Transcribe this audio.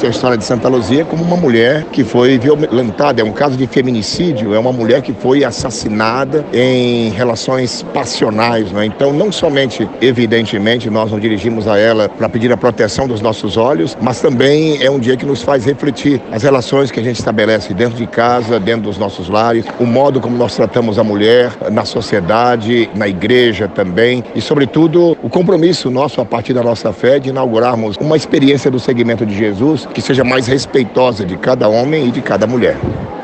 a história de Santa Luzia como uma mulher que foi violentada, é um caso de feminicídio, é uma mulher que foi assassinada em relações passionais, né? Então, não somente, evidentemente, nós nos dirigimos a ela para pedir a proteção dos nossos olhos, mas também é um dia que nos faz refletir as relações que a gente estabelece dentro de casa, dentro dos nossos lares, o modo como nós tratamos a mulher na sociedade, na igreja também, e, sobretudo, o compromisso nosso, a partir da nossa fé, de inaugurarmos uma experiência do segmento de Jesus que seja mais respeitosa de cada homem e de cada mulher.